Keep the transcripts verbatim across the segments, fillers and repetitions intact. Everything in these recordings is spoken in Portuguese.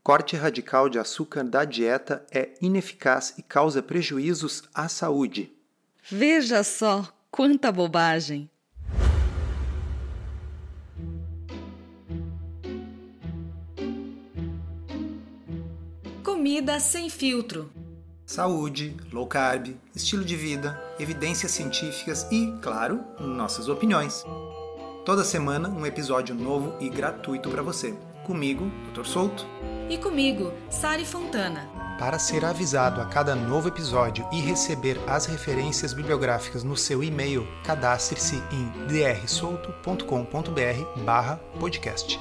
corte radical de açúcar da dieta é ineficaz e causa prejuízos à saúde. Veja só quanta bobagem! Comida sem filtro. Saúde, low carb, estilo de vida, evidências científicas e, claro, nossas opiniões. Toda semana um episódio novo e gratuito para você. Comigo, doutor Souto. E comigo, Sari Fontana. Para ser avisado a cada novo episódio e receber as referências bibliográficas no seu e-mail, cadastre-se em d r souto ponto com ponto b r barra podcast.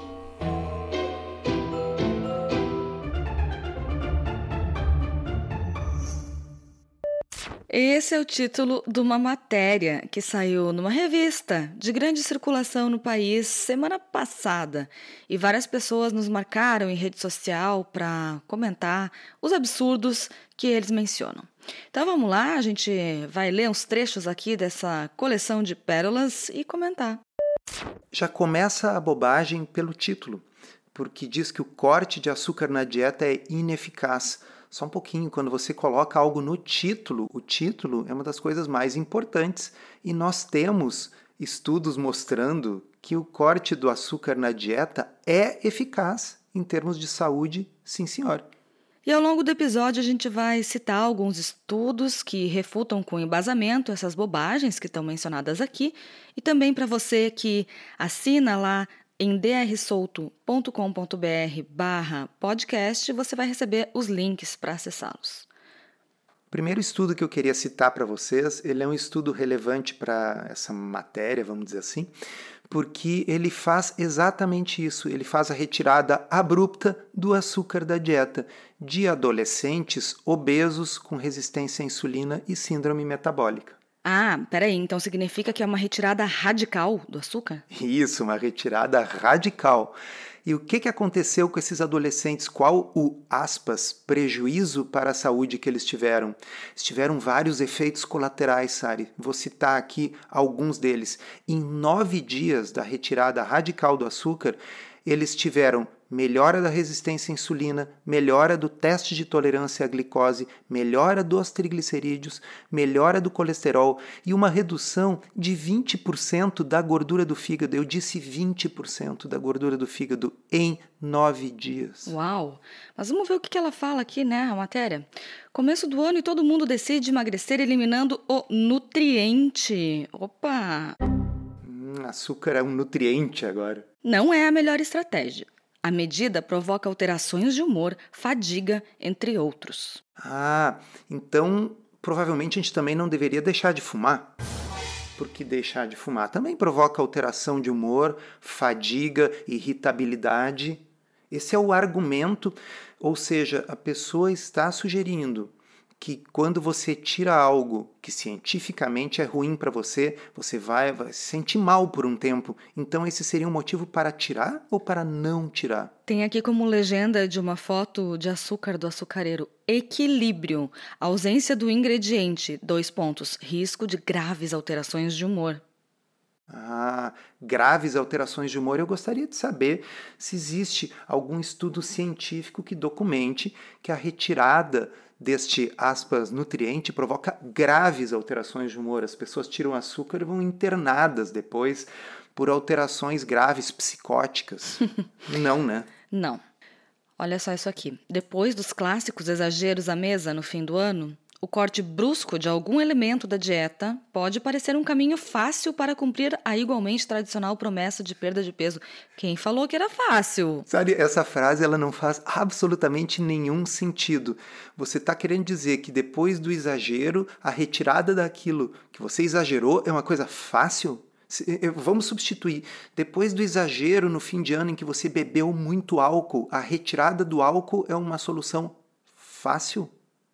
Esse é o título de uma matéria que saiu numa revista de grande circulação no país semana passada. E várias pessoas nos marcaram em rede social para comentar os absurdos que eles mencionam. Então vamos lá, a gente vai ler uns trechos aqui dessa coleção de pérolas e comentar. Já começa a bobagem pelo título, porque diz que o corte de açúcar na dieta é ineficaz. Só um pouquinho, quando você coloca algo no título, o título é uma das coisas mais importantes e nós temos estudos mostrando que o corte do açúcar na dieta é eficaz em termos de saúde, sim senhor. E ao longo do episódio a gente vai citar alguns estudos que refutam com embasamento essas bobagens que estão mencionadas aqui e também para você que assina lá em d r souto ponto com ponto b r barra podcast, você vai receber os links para acessá-los. O primeiro estudo que eu queria citar para vocês, ele é um estudo relevante para essa matéria, vamos dizer assim, porque ele faz exatamente isso, ele faz a retirada abrupta do açúcar da dieta de adolescentes obesos com resistência à insulina e síndrome metabólica. Ah, peraí, então significa que é uma retirada radical do açúcar? Isso, uma retirada radical. E o que, que aconteceu com esses adolescentes? Qual o, aspas, prejuízo para a saúde que eles tiveram? Eles tiveram vários efeitos colaterais, Sari. Vou citar aqui alguns deles. Em nove dias da retirada radical do açúcar, eles tiveram melhora da resistência à insulina, melhora do teste de tolerância à glicose, melhora dos triglicerídeos, melhora do colesterol e uma redução de vinte por cento da gordura do fígado. Eu disse vinte por cento da gordura do fígado em nove dias. Uau! Mas vamos ver o que ela fala aqui, né, a matéria. Começo do ano e todo mundo decide emagrecer eliminando o nutriente. Opa! Hum, açúcar é um nutriente agora. Não é a melhor estratégia. A medida provoca alterações de humor, fadiga, entre outros. Ah, então provavelmente a gente também não deveria deixar de fumar. Porque deixar de fumar também provoca alteração de humor, fadiga, irritabilidade. Esse é o argumento, ou seja, a pessoa está sugerindo que quando você tira algo que cientificamente é ruim para você, você vai, vai se sentir mal por um tempo. Então esse seria um motivo para tirar ou para não tirar? Tem aqui como legenda de uma foto de açúcar do açucareiro: equilíbrio, ausência do ingrediente, dois pontos, risco de graves alterações de humor. Ah, graves alterações de humor. Eu gostaria de saber se existe algum estudo científico que documente que a retirada deste, aspas, nutriente provoca graves alterações de humor. As pessoas tiram açúcar e vão internadas depois por alterações graves psicóticas. Não, né? Não. Olha só isso aqui. Depois dos clássicos exageros à mesa no fim do ano, o corte brusco de algum elemento da dieta pode parecer um caminho fácil para cumprir a igualmente tradicional promessa de perda de peso. Quem falou que era fácil? Sabe, essa frase ela não faz absolutamente nenhum sentido. Você está querendo dizer que depois do exagero, a retirada daquilo que você exagerou é uma coisa fácil? Vamos substituir. Depois do exagero no fim de ano em que você bebeu muito álcool, a retirada do álcool é uma solução fácil?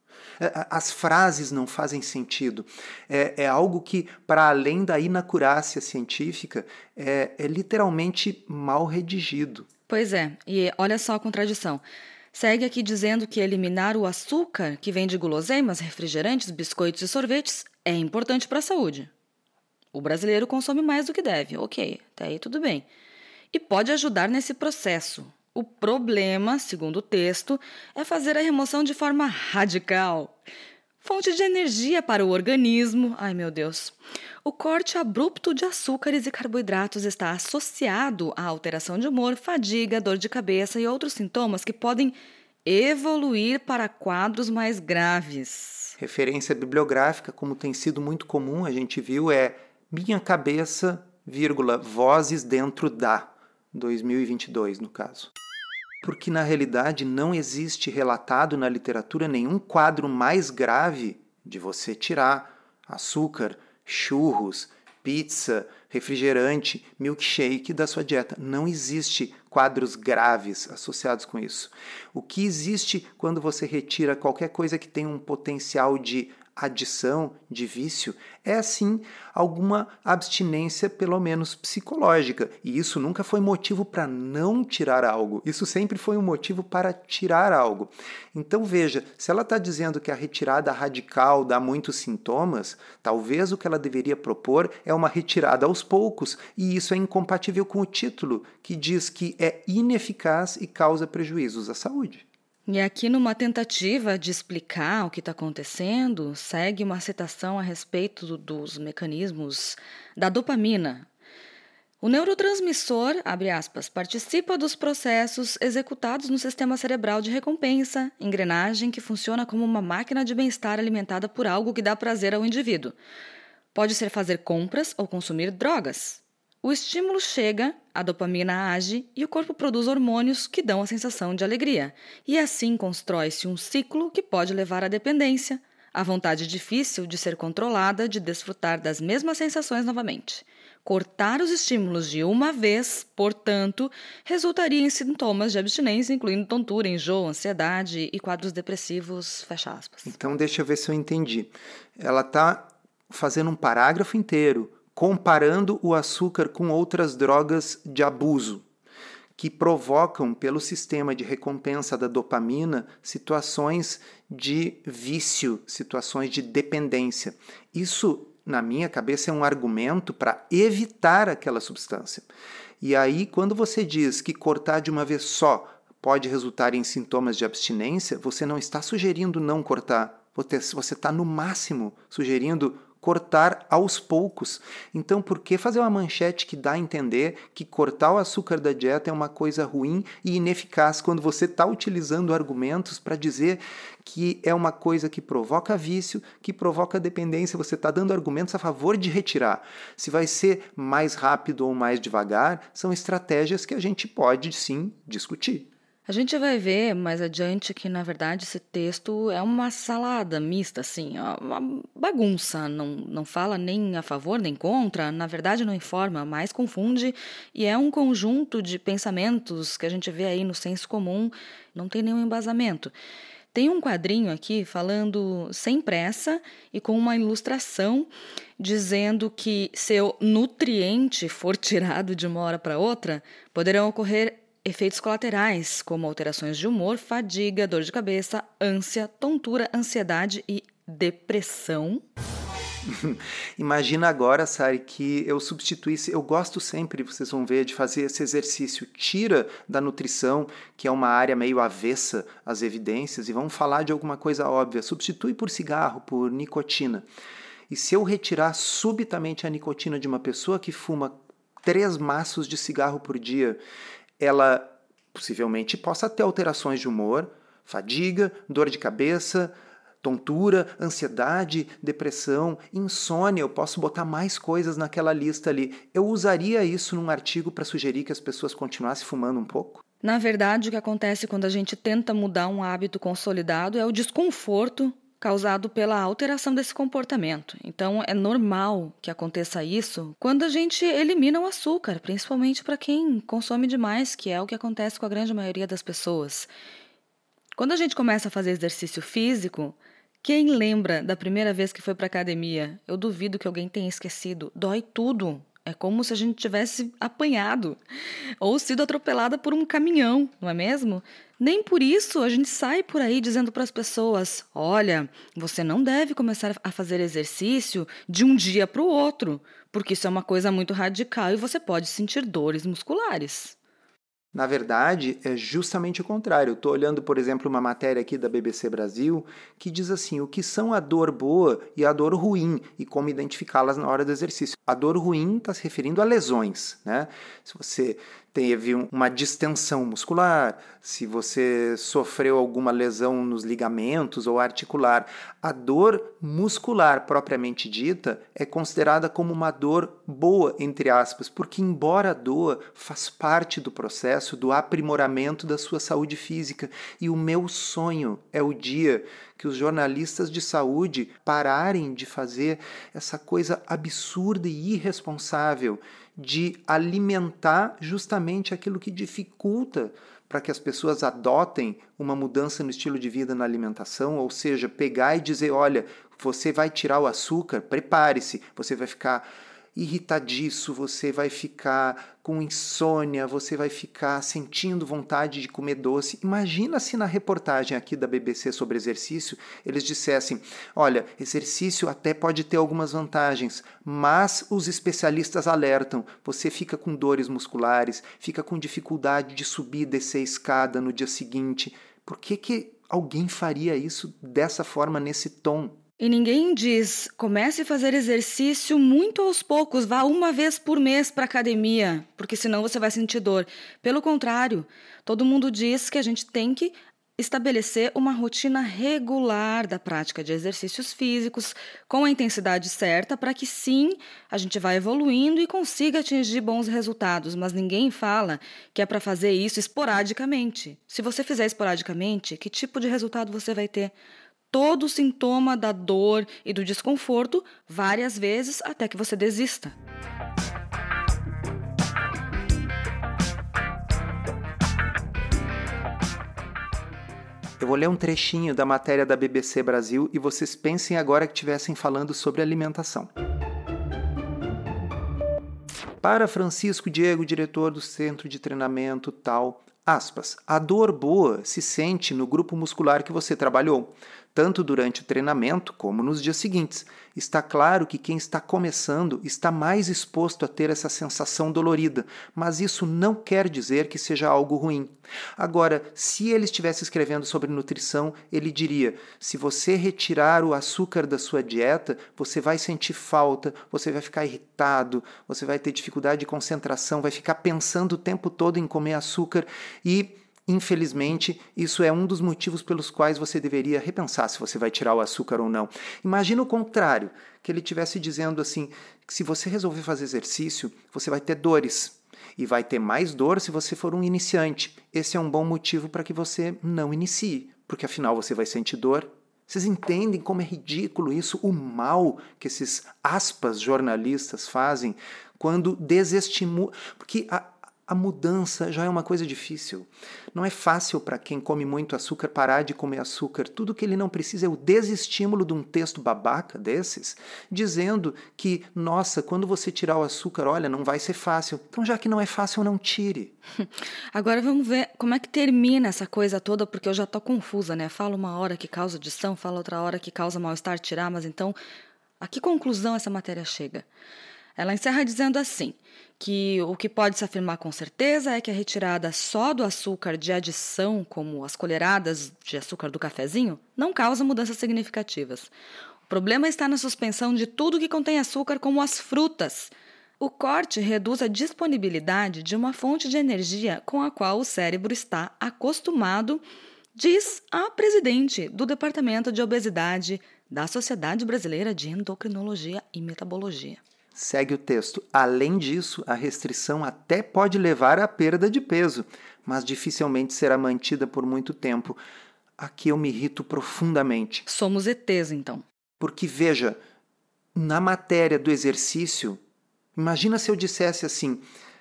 As frases não fazem sentido. É, é algo que, para além da inacurácia científica, é, é literalmente mal redigido. Pois é, e olha só a contradição. Segue aqui dizendo que eliminar o açúcar que vem de guloseimas, refrigerantes, biscoitos e sorvetes é importante para a saúde. O brasileiro consome mais do que deve, ok, até aí tudo bem. E pode ajudar nesse processo. O problema, segundo o texto, é fazer a remoção de forma radical. Fonte de energia para o organismo. Ai, meu Deus. O corte abrupto de açúcares e carboidratos está associado à alteração de humor, fadiga, dor de cabeça e outros sintomas que podem evoluir para quadros mais graves. Referência bibliográfica, como tem sido muito comum, a gente viu, é Minha Cabeça, vírgula, Vozes Dentro da, dois mil e vinte e dois, no caso. Porque, na realidade, não existe relatado na literatura nenhum quadro mais grave de você tirar açúcar, churros, pizza, refrigerante, milkshake da sua dieta. Não existe quadros graves associados com isso. O que existe quando você retira qualquer coisa que tenha um potencial de adição, de vício, é sim alguma abstinência, pelo menos psicológica. E isso nunca foi motivo para não tirar algo. Isso sempre foi um motivo para tirar algo. Então veja, se ela está dizendo que a retirada radical dá muitos sintomas, talvez o que ela deveria propor é uma retirada aos poucos. E isso é incompatível com o título, que diz que é ineficaz e causa prejuízos à saúde. E aqui, numa tentativa de explicar o que está acontecendo, segue uma citação a respeito dos mecanismos da dopamina. O neurotransmissor, abre aspas, participa dos processos executados no sistema cerebral de recompensa, engrenagem que funciona como uma máquina de bem-estar alimentada por algo que dá prazer ao indivíduo. Pode ser fazer compras ou consumir drogas. O estímulo chega, a dopamina age e o corpo produz hormônios que dão a sensação de alegria. E assim constrói-se um ciclo que pode levar à dependência, à vontade difícil de ser controlada, de desfrutar das mesmas sensações novamente. Cortar os estímulos de uma vez, portanto, resultaria em sintomas de abstinência, incluindo tontura, enjoo, ansiedade e quadros depressivos, fecha aspas. Então deixa eu ver se eu entendi. Ela está fazendo um parágrafo inteiro comparando o açúcar com outras drogas de abuso, que provocam, pelo sistema de recompensa da dopamina, situações de vício, situações de dependência. Isso, na minha cabeça, é um argumento para evitar aquela substância. E aí, quando você diz que cortar de uma vez só pode resultar em sintomas de abstinência, você não está sugerindo não cortar, você está, no máximo, sugerindo cortar aos poucos. Então, por que fazer uma manchete que dá a entender que cortar o açúcar da dieta é uma coisa ruim e ineficaz quando você está utilizando argumentos para dizer que é uma coisa que provoca vício, que provoca dependência? Você está dando argumentos a favor de retirar. Se vai ser mais rápido ou mais devagar, são estratégias que a gente pode, sim, discutir. A gente vai ver mais adiante que, na verdade, esse texto é uma salada mista, assim, uma bagunça, não, não fala nem a favor nem contra, na verdade não informa, mas confunde, e é um conjunto de pensamentos que a gente vê aí no senso comum, não tem nenhum embasamento. Tem um quadrinho aqui falando sem pressa e com uma ilustração dizendo que se o nutriente for tirado de uma hora para outra, poderão ocorrer efeitos colaterais, como alterações de humor, fadiga, dor de cabeça, ânsia, tontura, ansiedade e depressão. Imagina agora, Sari, que eu substituísse, eu gosto sempre, vocês vão ver, de fazer esse exercício. Tira da nutrição, que é uma área meio avessa às evidências, e vamos falar de alguma coisa óbvia. Substitui por cigarro, por nicotina. E se eu retirar subitamente a nicotina de uma pessoa que fuma três maços de cigarro por dia, ela possivelmente possa ter alterações de humor, fadiga, dor de cabeça, tontura, ansiedade, depressão, insônia. Eu posso botar mais coisas naquela lista ali. Eu usaria isso num artigo para sugerir que as pessoas continuassem fumando um pouco? Na verdade, o que acontece quando a gente tenta mudar um hábito consolidado é o desconforto causado pela alteração desse comportamento. Então, é normal que aconteça isso quando a gente elimina o açúcar, principalmente para quem consome demais, que é o que acontece com a grande maioria das pessoas. Quando a gente começa a fazer exercício físico, quem lembra da primeira vez que foi para a academia? Eu duvido que alguém tenha esquecido. Dói tudo. É como se a gente tivesse apanhado ou sido atropelada por um caminhão, não é mesmo? Nem por isso a gente sai por aí dizendo para as pessoas: olha, você não deve começar a fazer exercício de um dia para o outro, porque isso é uma coisa muito radical e você pode sentir dores musculares. Na verdade, é justamente o contrário. Eu estou olhando, por exemplo, uma matéria aqui da B B C Brasil que diz assim, o que são a dor boa e a dor ruim e como identificá-las na hora do exercício. A dor ruim está se referindo a lesões, né? Se você teve uma distensão muscular, se você sofreu alguma lesão nos ligamentos ou articular. A dor muscular propriamente dita é considerada como uma dor boa, entre aspas, porque embora a dor faz parte do processo do aprimoramento da sua saúde física. E o meu sonho é o dia que os jornalistas de saúde pararem de fazer essa coisa absurda e irresponsável de alimentar justamente aquilo que dificulta para que as pessoas adotem uma mudança no estilo de vida na alimentação, ou seja, pegar e dizer, olha, você vai tirar o açúcar, prepare-se, você vai ficar irritadiço, você vai ficar com insônia, você vai ficar sentindo vontade de comer doce. Imagina se na reportagem aqui da B B C sobre exercício eles dissessem, olha, exercício até pode ter algumas vantagens, mas os especialistas alertam, você fica com dores musculares, fica com dificuldade de subir e descer a escada no dia seguinte. Por que que alguém faria isso dessa forma, nesse tom? E ninguém diz, comece a fazer exercício muito aos poucos, vá uma vez por mês para a academia, porque senão você vai sentir dor. Pelo contrário, todo mundo diz que a gente tem que estabelecer uma rotina regular da prática de exercícios físicos, com a intensidade certa, para que sim, a gente vá evoluindo e consiga atingir bons resultados. Mas ninguém fala que é para fazer isso esporadicamente. Se você fizer esporadicamente, que tipo de resultado você vai ter? Todo sintoma da dor e do desconforto várias vezes até que você desista. Eu vou ler um trechinho da matéria da B B C Brasil e vocês pensem agora que estivessem falando sobre alimentação. Para Francisco Diego, diretor do Centro de Treinamento tal, aspas, a dor boa se sente no grupo muscular que você trabalhou, tanto durante o treinamento como nos dias seguintes. Está claro que quem está começando está mais exposto a ter essa sensação dolorida, mas isso não quer dizer que seja algo ruim. Agora, se ele estivesse escrevendo sobre nutrição, ele diria, se você retirar o açúcar da sua dieta, você vai sentir falta, você vai ficar irritado, você vai ter dificuldade de concentração, vai ficar pensando o tempo todo em comer açúcar e... Infelizmente, isso é um dos motivos pelos quais você deveria repensar se você vai tirar o açúcar ou não. Imagina o contrário, que ele estivesse dizendo assim, que se você resolver fazer exercício, você vai ter dores. E vai ter mais dor se você for um iniciante. Esse é um bom motivo para que você não inicie, porque afinal você vai sentir dor. Vocês entendem como é ridículo isso, o mal que esses aspas jornalistas fazem quando desestimulam... Porque a A mudança já é uma coisa difícil. Não é fácil para quem come muito açúcar parar de comer açúcar. Tudo que ele não precisa é o desestímulo de um texto babaca desses, dizendo que, nossa, quando você tirar o açúcar, olha, não vai ser fácil. Então, já que não é fácil, não tire. Agora vamos ver como é que termina essa coisa toda, porque eu já estou confusa, né? Fala uma hora que causa adição, fala outra hora que causa mal-estar tirar, mas então, a que conclusão essa matéria chega? Ela encerra dizendo assim, que o que pode se afirmar com certeza é que a retirada só do açúcar de adição, como as colheradas de açúcar do cafezinho, não causa mudanças significativas. O problema está na suspensão de tudo que contém açúcar, como as frutas. O corte reduz a disponibilidade de uma fonte de energia com a qual o cérebro está acostumado, diz a presidente do Departamento de Obesidade da Sociedade Brasileira de Endocrinologia e Metabologia. Segue o texto. Além disso, a restrição até pode levar à perda de peso, mas dificilmente será mantida por muito tempo. Aqui eu me irrito profundamente. Somos E Tês, então. Porque, veja, na matéria do exercício, imagina se eu dissesse assim,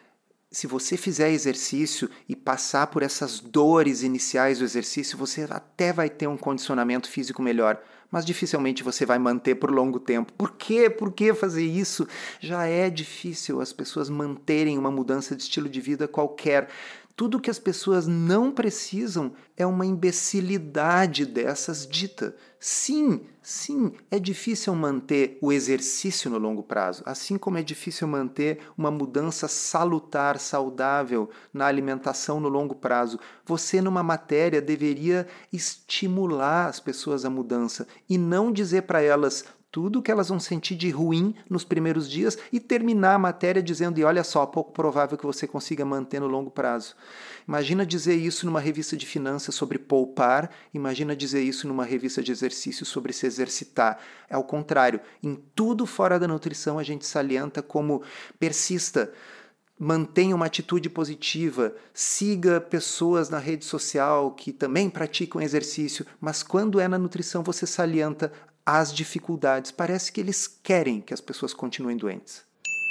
se você fizer exercício e passar por essas dores iniciais do exercício, você até vai ter um condicionamento físico melhor, mas dificilmente você vai manter por longo tempo. Por quê? Por que fazer isso? Já é difícil as pessoas manterem uma mudança de estilo de vida qualquer. Tudo que as pessoas não precisam é uma imbecilidade dessas dita. Sim, sim, é difícil manter o exercício no longo prazo, assim como é difícil manter uma mudança salutar, saudável na alimentação no longo prazo. Você, numa matéria, deveria estimular as pessoas à mudança e não dizer para elas tudo o que elas vão sentir de ruim nos primeiros dias e terminar a matéria dizendo, e olha só, pouco provável que você consiga manter no longo prazo. Imagina dizer isso numa revista de finanças sobre poupar, imagina dizer isso numa revista de exercício sobre se exercitar. É ao contrário, em tudo fora da nutrição a gente salienta como persista, mantenha uma atitude positiva, siga pessoas na rede social que também praticam exercício, mas quando é na nutrição você salienta as dificuldades. Parece que eles querem que as pessoas continuem doentes.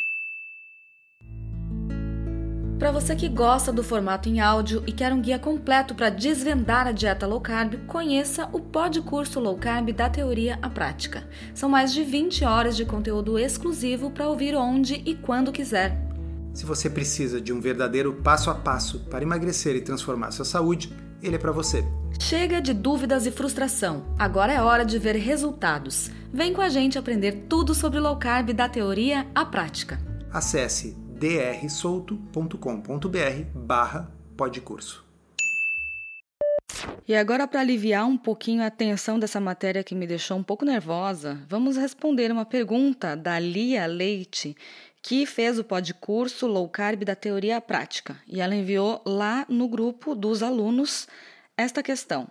Para você que gosta do formato em áudio e quer um guia completo para desvendar a dieta low carb, conheça o Podcurso Low Carb da Teoria à Prática. São mais de vinte horas de conteúdo exclusivo para ouvir onde e quando quiser. Se você precisa de um verdadeiro passo a passo para emagrecer e transformar sua saúde, ele é para você. Chega de dúvidas e frustração. Agora é hora de ver resultados. Vem com a gente aprender tudo sobre low carb da teoria à prática. Acesse drsolto.com.br barra podcurso. E agora, para aliviar um pouquinho a tensão dessa matéria que me deixou um pouco nervosa, vamos responder uma pergunta da Lia Leite, que fez o podcurso Low Carb da Teoria à Prática. E ela enviou lá no grupo dos alunos esta questão.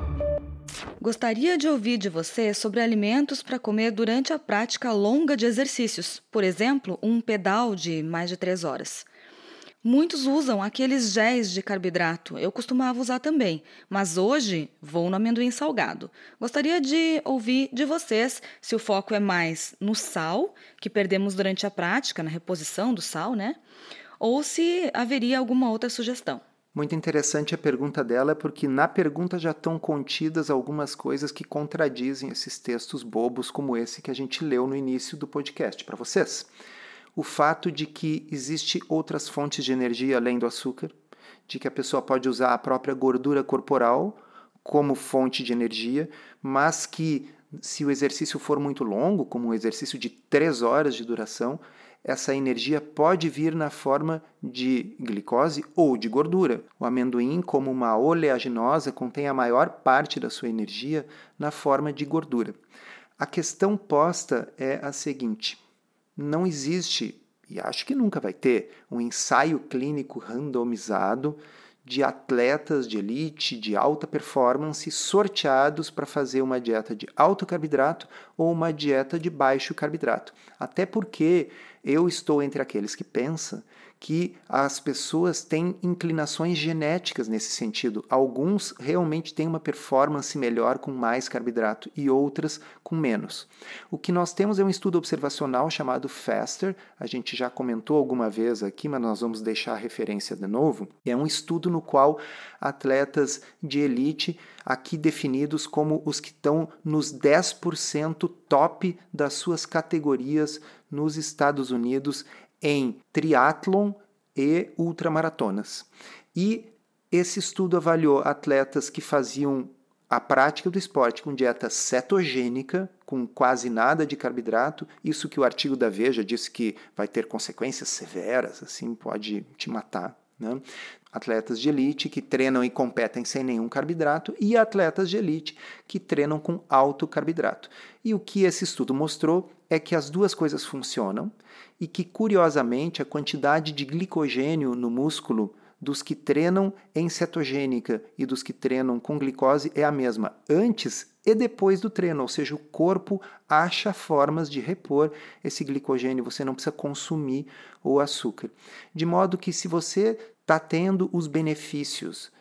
Gostaria de ouvir de você sobre alimentos para comer durante a prática longa de exercícios, por exemplo, um pedal de mais de três horas. Muitos usam aqueles géis de carboidrato, eu costumava usar também, mas hoje vou no amendoim salgado. Gostaria de ouvir de vocês se o foco é mais no sal, que perdemos durante a prática, na reposição do sal, né? Ou se haveria alguma outra sugestão. Muito interessante a pergunta dela, porque na pergunta já estão contidas algumas coisas que contradizem esses textos bobos como esse que a gente leu no início do podcast para vocês. O fato de que existe outras fontes de energia além do açúcar, de que a pessoa pode usar a própria gordura corporal como fonte de energia, mas que se o exercício for muito longo, como um exercício de três horas de duração, essa energia pode vir na forma de glicose ou de gordura. O amendoim, como uma oleaginosa, contém a maior parte da sua energia na forma de gordura. A questão posta é a seguinte: não existe, e acho que nunca vai ter, um ensaio clínico randomizado de atletas de elite, de alta performance, sorteados para fazer uma dieta de alto carboidrato ou uma dieta de baixo carboidrato. Até porque eu estou entre aqueles que pensam que as pessoas têm inclinações genéticas nesse sentido. Alguns realmente têm uma performance melhor com mais carboidrato e outras com menos. O que nós temos é um estudo observacional chamado FASTER, a gente já comentou alguma vez aqui, mas nós vamos deixar a referência de novo. É um estudo no qual atletas de elite, aqui definidos como os que estão nos dez por cento top das suas categorias nos Estados Unidos, em triatlon e ultramaratonas. E esse estudo avaliou atletas que faziam a prática do esporte com dieta cetogênica, com quase nada de carboidrato, isso que o artigo da Veja disse que vai ter consequências severas, assim, pode te matar, né? Atletas de elite que treinam e competem sem nenhum carboidrato e atletas de elite que treinam com alto carboidrato. E o que esse estudo mostrou é que as duas coisas funcionam e que, curiosamente, a quantidade de glicogênio no músculo dos que treinam em cetogênica e dos que treinam com glicose é a mesma antes e depois do treino, ou seja, o corpo acha formas de repor esse glicogênio, você não precisa consumir o açúcar. De modo que se você está tendo os benefícios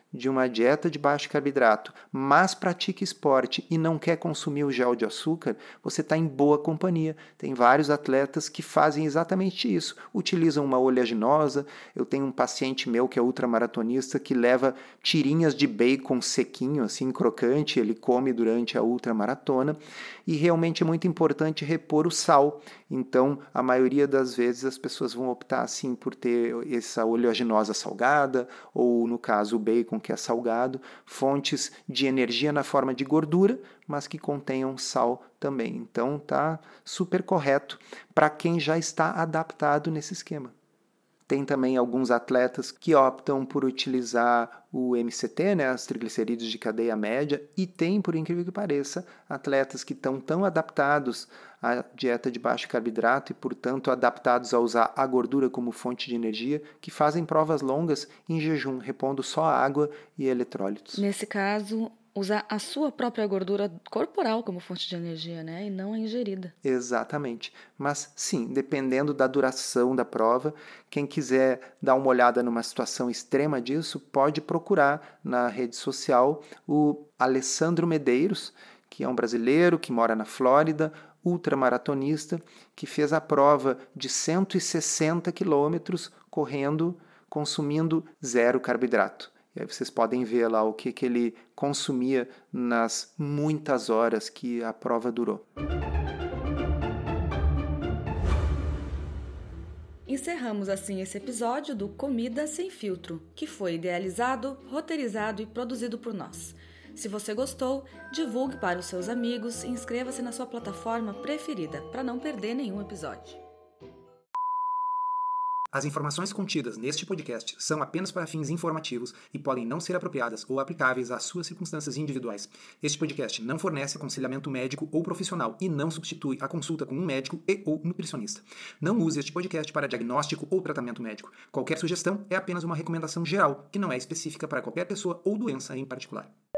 de uma dieta de baixo carboidrato, mas pratica esporte e não quer consumir o gel de açúcar, você está em boa companhia. Tem vários atletas que fazem exatamente isso. Utilizam uma oleaginosa. Eu tenho um paciente meu que é ultramaratonista que leva tirinhas de bacon sequinho, assim, crocante, ele come durante a ultramaratona. E realmente é muito importante repor o sal. Então, a maioria das vezes as pessoas vão optar assim por ter essa oleaginosa salgada, ou no caso o bacon que é salgado, fontes de energia na forma de gordura, mas que contenham sal também. Então tá super correto para quem já está adaptado nesse esquema. Tem também alguns atletas que optam por utilizar o M C T, né, as triglicerídeos de cadeia média, e tem, por incrível que pareça, atletas que estão tão adaptados à dieta de baixo carboidrato e, portanto, adaptados a usar a gordura como fonte de energia, que fazem provas longas em jejum, repondo só água e eletrólitos. Nesse caso, usar a sua própria gordura corporal como fonte de energia, né? E não a ingerida. Exatamente. Mas sim, dependendo da duração da prova, quem quiser dar uma olhada numa situação extrema disso, pode procurar na rede social o Alessandro Medeiros, que é um brasileiro que mora na Flórida, ultramaratonista, que fez a prova de cento e sessenta quilômetros correndo, consumindo zero carboidrato. E aí vocês podem ver lá o que, que ele consumia nas muitas horas que a prova durou. Encerramos assim esse episódio do Comida Sem Filtro, que foi idealizado, roteirizado e produzido por nós. Se você gostou, divulgue para os seus amigos e inscreva-se na sua plataforma preferida para não perder nenhum episódio. As informações contidas neste podcast são apenas para fins informativos e podem não ser apropriadas ou aplicáveis às suas circunstâncias individuais. Este podcast não fornece aconselhamento médico ou profissional e não substitui a consulta com um médico e ou nutricionista. Não use este podcast para diagnóstico ou tratamento médico. Qualquer sugestão é apenas uma recomendação geral, que não é específica para qualquer pessoa ou doença em particular.